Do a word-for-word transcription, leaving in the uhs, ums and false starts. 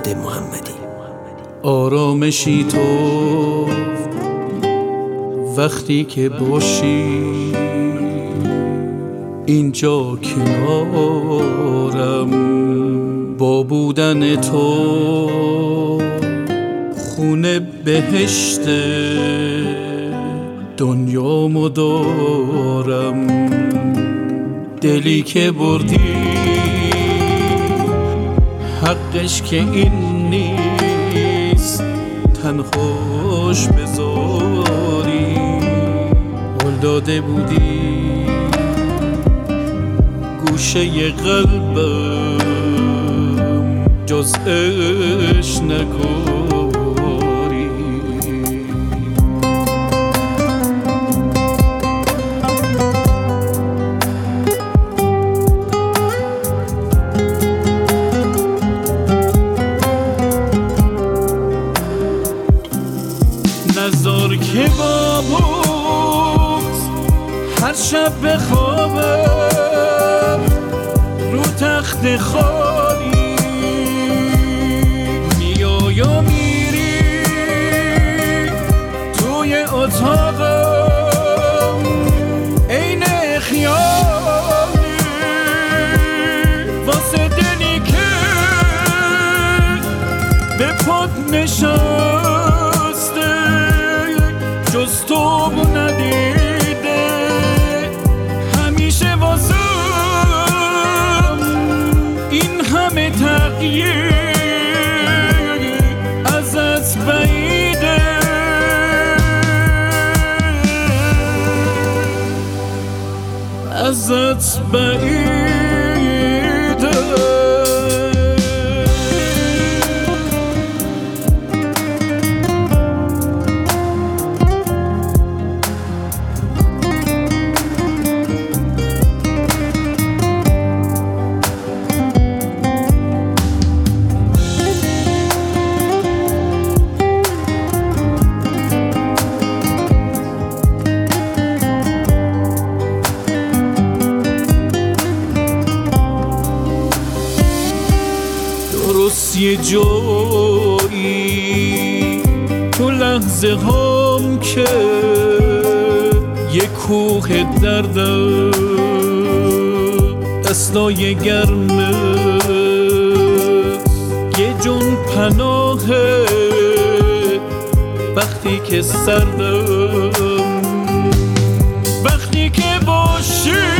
فرهاد محمدی. آرامشی تو وقتی که باشی اینجا کنارم، با بودن تو خونه بهشت دنیامو دارم. دلی که بردی حقش که این نیست تنهاش بذاری. قول داده بودی گوشه قلبم جز عشق نکاری. نذار که با بغض هر شب بخوابم رو تخت خالی. میای و میری توی اتاقم عین خیالی، واسه دلی که به پات نشسته جز تو ندیده. همیشه واسه این همه تغییر ازت بعیده. ازت بعیده. درست یه جایی تو لحظه هم که یه کوه دردم دستای گرمه یه جون پناهه وقتی که سردم. وقتی که باشی